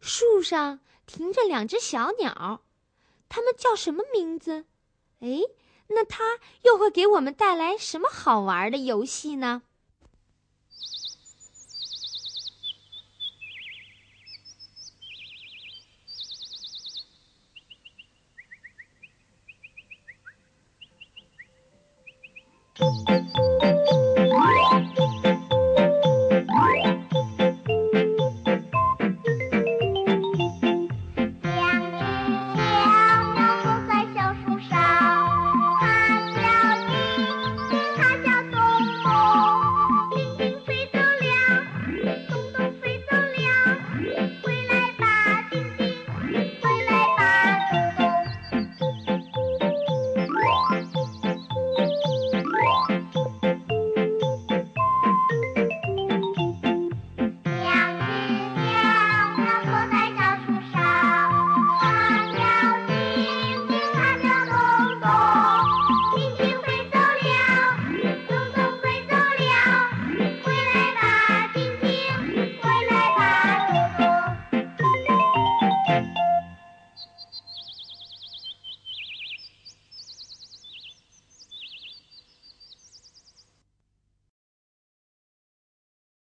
树上停着2只小鸟，它们叫什么名字？哎，那它又会给我们带来什么好玩的游戏呢？